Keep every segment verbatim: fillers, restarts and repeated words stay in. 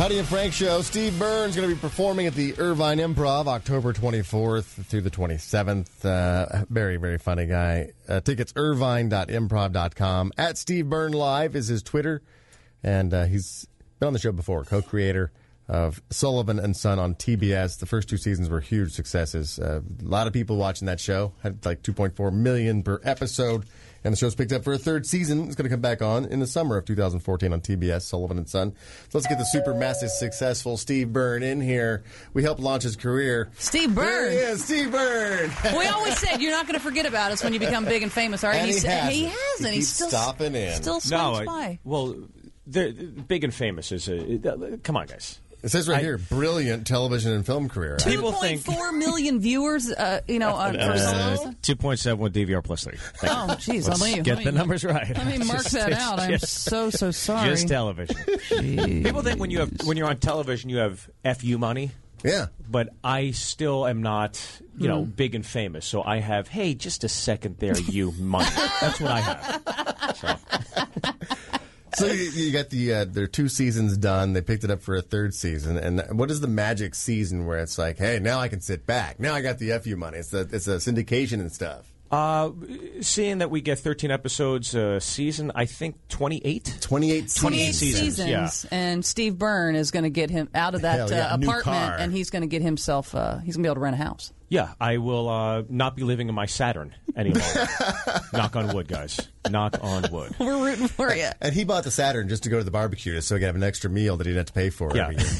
Heidi and Frank Show. Steve Burns going to be performing at the Irvine Improv October twenty-fourth through the twenty-seventh. Uh, very, very funny guy. Uh, tickets, irvine dot improv dot com. At Steve Byrne Live is his Twitter. And uh, he's been on the show before, co-creator of Sullivan and Son on T B S. The first two seasons were huge successes. Uh, a lot of people watching that show. Had like two point four million per episode. And the show's picked up for a third season. It's going to come back on in the summer of two thousand fourteen on T B S, Sullivan and Son. So let's get the super massive successful Steve Byrne in here. We helped launch his career. Steve Byrne. There he is, Steve Byrne. We always said you're not going to forget about us when you become big and famous, are you? And he He's- hasn't. He hasn't. He He's keeps still stopping in. Still No, swings I, by. well, they're, big and famous is a. Uh, come on, guys. It says right I- here, brilliant television and film career. People two point think- four million viewers, uh, you know, on for Uh, Sullivan. two point seven with D V R plus three. Thank Oh, jeez, Let's let me get let the me- numbers right. Let me mark Just- that it's out. I'm just- so so sorry. Just television. People think when you have when you're on television you have F U money. Yeah. But I still am not, you know, Hmm. big and famous. So I have, hey, just a second there, you money. That's what I have. So. So you, you got the uh, their two seasons done. They picked it up for a third season. And what is the magic season where it's like, hey, now I can sit back. Now I got the F U money. It's a, it's a syndication and stuff. Uh, seeing that we get thirteen episodes a season, I think twenty-eight? twenty-eight seasons. twenty-eight seasons, seasons, yeah. and Steve Byrne is going to get him out of that Hell yeah, uh, new apartment, car. and he's going to get himself. Uh, he's going to be able to rent a house. Yeah, I will uh, not be living in my Saturn any longer. Knock on wood, guys. Knock on wood. We're rooting for you. And he bought the Saturn just to go to the barbecue so he could have an extra meal that he didn't have to pay for Yeah. every year.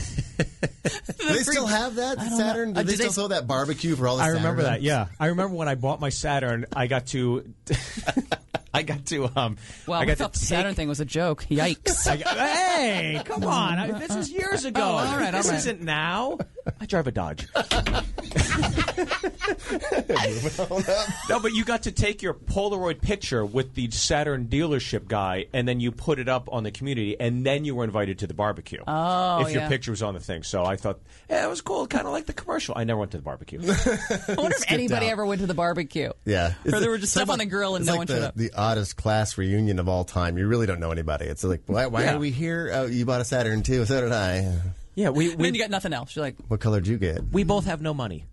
Do they still have that, the I don't Saturn? know. Do Uh, they do still they- throw that barbecue for all the I remember Saturn? that, yeah. I remember when I bought my Saturn, I got to... I got to... Um, Well, I I got thought to the take, Saturn thing was a joke. Yikes! I got- hey, come on. I, this is years ago. Oh, all right, this all right. isn't now. I drive a Dodge. No, but you got to take your Polaroid picture with the Saturn dealership guy, and then you put it up on the community, and then you were invited to the barbecue. Oh, if your yeah. picture was on the thing. So I thought, yeah, it was cool, kind of like the commercial. I never went to the barbecue. I wonder if anybody out. ever went to the barbecue. Yeah. Or there were just It's stuff on the grill and it's no like one the, showed up. the oddest class reunion of all time. You really don't know anybody. It's like, why, why Yeah. are we here? Oh, you bought a Saturn too. So did I. Yeah, we And then we, you got nothing else. You're like, What color did you get? we both have no money.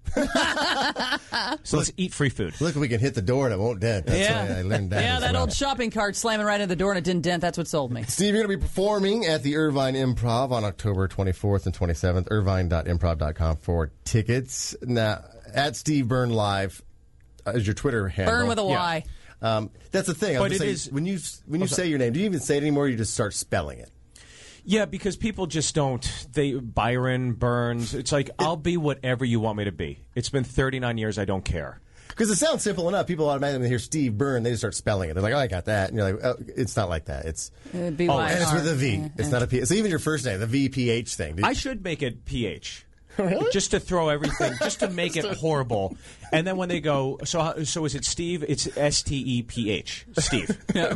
So let's eat free food. Look, we can hit the door and it won't dent. That's yeah, why I learned that. yeah, as that well. old shopping cart slamming right into the door and it didn't dent. That's what sold me. Steve, you're going to be performing at the Irvine Improv on October twenty-fourth and twenty-seventh. irvine dot improv dot com for tickets. Now, at Steve Byrne Live uh, is your Twitter handle. Burn with a Yeah. Y. Um, that's the thing. I But was it gonna is- say, when you when you Oh, say your name, do you even say it anymore? Or you just start spelling it. Yeah, because people just don't. They Byron Burns. It's like I'll be whatever you want me to be. It's been thirty-nine years. I don't care. Because it sounds simple enough. People automatically hear Steve Byrne, they just start spelling it. They're like, "Oh, I got that," and you're like, "Oh, it's not like that. It's It'd be oh, Y and it's R. with a V. Yeah, It's yeah. not a P. So even your first name, the V P H thing. Did- I should make it P H. Really? Just to throw everything, just to make it horrible. And then when they go, so how- so is it Steve? It's S T E P H. Steve.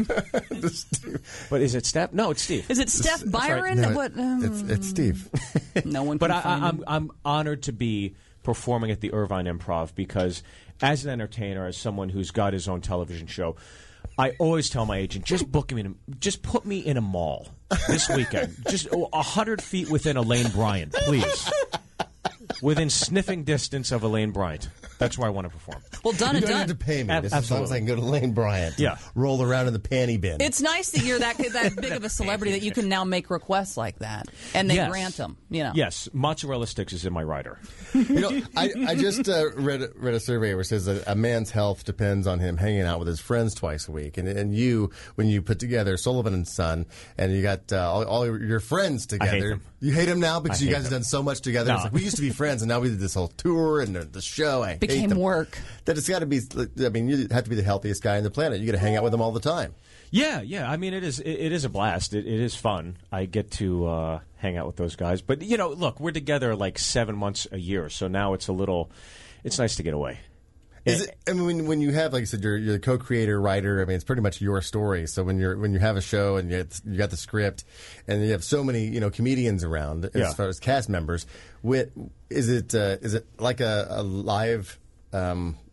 But is it Steph? No, it's Steve. Is it Steph Byron? No, it- what? Um, it's it's Steve. no one. But can I, find I, him. I'm I'm honored to be performing at the Irvine Improv because, as an entertainer, as someone who's got his own television show, I always tell my agent, just book me in, a, just put me in a mall this weekend, just a hundred feet within Elaine Bryant, please, within sniffing distance of Elaine Bryant. That's where I want to perform. Well, done You and don't done. have to pay me. Ab- Just as long as I can go to Lane Bryant. Yeah. Roll around in the panty bin. It's nice that you're that that big of a celebrity that you can now make requests like that, and they Yes. grant them. You know. Yes, mozzarella sticks is in my rider. You know, I, I just uh, read read a survey where it says that a man's health depends on him hanging out with his friends twice a week. And and you, when you put together Sullivan and Son, and you got uh, all, all your friends together, hate them. you hate them now because I you hate guys have them. done so much together. No. It's like we used to be friends, and now we did this whole tour and the, the show. I hate Became them. work. That it's got to be. I mean, you have to be the healthiest guy on the planet. You got to hang out with them all the time. Yeah, yeah. I mean, it is it, it is a blast. It, it is fun. I get to uh, hang out with those guys. But you know, look, we're together like seven months a year, so now it's a little. It's nice to get away. Is it? I mean, when, when you have, like I said, you're, you're the co-creator, writer. I mean, it's pretty much your story. So when you're when you have a show and you have, you got the script, and you have so many you know comedians around as Yeah. far as cast members, with is it uh, is it like a, a live? Um,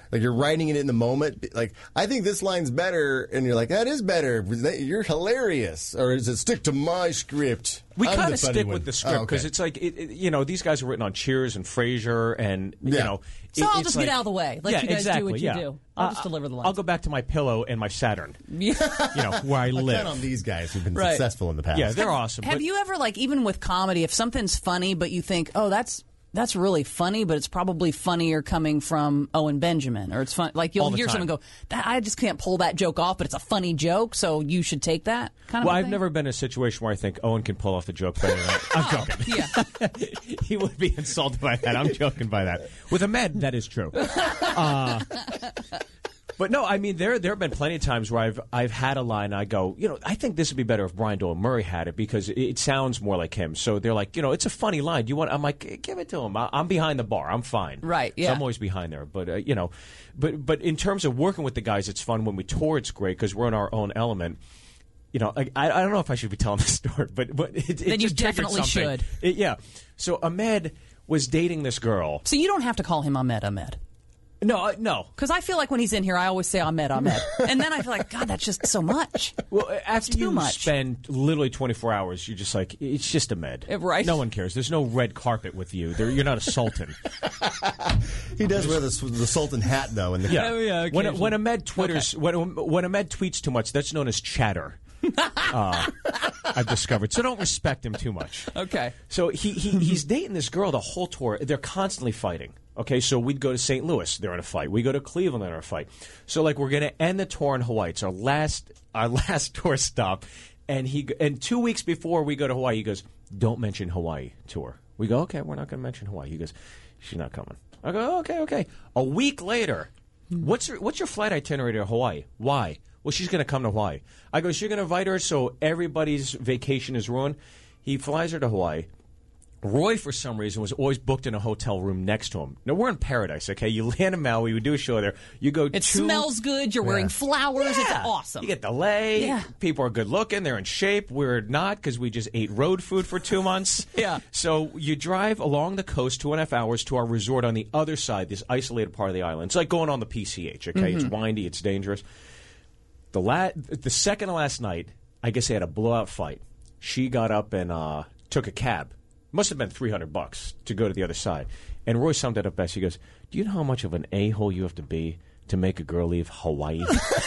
Like you're writing it in the moment. Like, I think this line's better, and you're like, that is better. You're hilarious. Or is it stick to my script? We I'm kind the of funny stick one. with the script because Oh, okay. it's like, it, it, you know, these guys are written on Cheers and Frasier, and, you Yeah. know. So it- I'll it's just like- get out of the way. Let yeah, you guys exactly, do what you yeah. do. I'll Uh, just deliver the lines. I'll go back to my pillow and my Saturn, Yeah. you know, where I I live. count on these guys who've been Right. successful in the past. Yeah, they're awesome. Have but- you ever, like, even with comedy, if something's funny, but you think, oh, that's that's really funny, but it's probably funnier coming from Owen Benjamin, or it's fun. Like you'll All the hear time. someone go, that, I just can't pull that joke off, but it's a funny joke, so you should take that kind of. Well, a I've thing? never been in a situation where I think Owen can pull off the joke better than that. I'm joking. Yeah. He would be insulted by that. I'm joking by that. With Ahmed, that is true. Uh, but no, I mean there there have been plenty of times where I've I've had a line. I go, you know, I think this would be better if Brian Doyle Murray had it because it, it sounds more like him. So they're like, you know, it's a funny line. Do you want? I'm like, give it to him. I, I'm behind the bar. I'm fine. Right, So yeah. I'm always behind there. But uh, you know, but but in terms of working with the guys, it's fun. When we tour, it's great because we're in our own element. You know, I, I don't know if I should be telling this story, but but it, it Then you just triggered definitely something. should. It- yeah. So Ahmed was dating this girl. So you don't have to call him Ahmed Ahmed. No, uh, no. Because I feel like when he's in here, I always say Ahmed Ahmed. And then I feel like, God, that's just so much. Well, after too you much. spend literally twenty-four hours, you're just like, it's just Ahmed. Uh, right. No one cares. There's no red carpet with you. There, you're not a sultan. He does wear the, the Sultan hat, though. In the Yeah. Oh, yeah, when, occasionally. when Ahmed twitters, when, when Ahmed tweets too much, that's known as chatter. uh, I've discovered. So don't respect him too much. Okay. So he, he he's dating this girl the whole tour. They're constantly fighting. Okay, so we'd go to Saint Louis, they're in a fight. We go to Cleveland, they're in a fight. So like we're gonna end the tour in Hawaii. It's our last our last tour stop. And he and two weeks before we go to Hawaii, he goes, "Don't mention Hawaii tour." We go, "Okay, we're not gonna mention Hawaii." He goes, "She's not coming." I go, "Okay, okay." A week later, what's your what's your flight itinerary to Hawaii? Why? Well, she's going to come to Hawaii. I go, so you're going to invite her so everybody's vacation is ruined? He flies her to Hawaii. Roy, for some reason, was always booked in a hotel room next to him. Now, we're in paradise, okay? You land in Maui. We do a show there. You go It two, smells good. You're wearing flowers. It's Yeah. awesome. You get the lay. Yeah. People are good looking. They're in shape. We're not because we just ate road food for two months. Yeah. So you drive along the coast two and a half hours to our resort on the other side, this isolated part of the island. It's like going on the P C H, okay? Mm-hmm. It's windy. It's dangerous. The la- the second to last night, I guess they had a blowout fight. She got up and uh, took a cab. Must have been three hundred bucks to go to the other side. And Roy summed it up best. He goes, "Do you know how much of an a-hole you have to be to make a girl leave Hawaii?"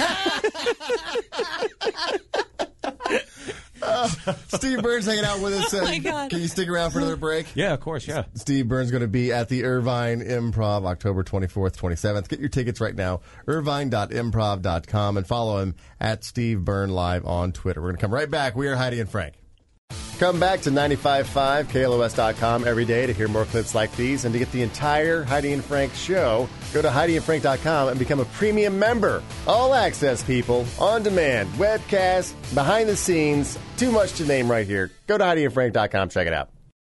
Steve Burns hanging out with us. Uh, Oh, my God. Can you stick around for another break? Yeah, of course, yeah. Steve Burns going to be at the Irvine Improv October twenty-fourth, twenty-seventh. Get your tickets right now, irvine dot improv dot com, and follow him at Steve Byrne Live on Twitter. We're going to come right back. We are Heidi and Frank. Come back to ninety-five point five K L O S dot com every day to hear more clips like these and to get the entire Heidi and Frank show. Go to heidi and frank dot com and become a premium member. All access, people, on demand, webcast, behind the scenes, too much to name right here. Go to heidi and frank dot com, check it out.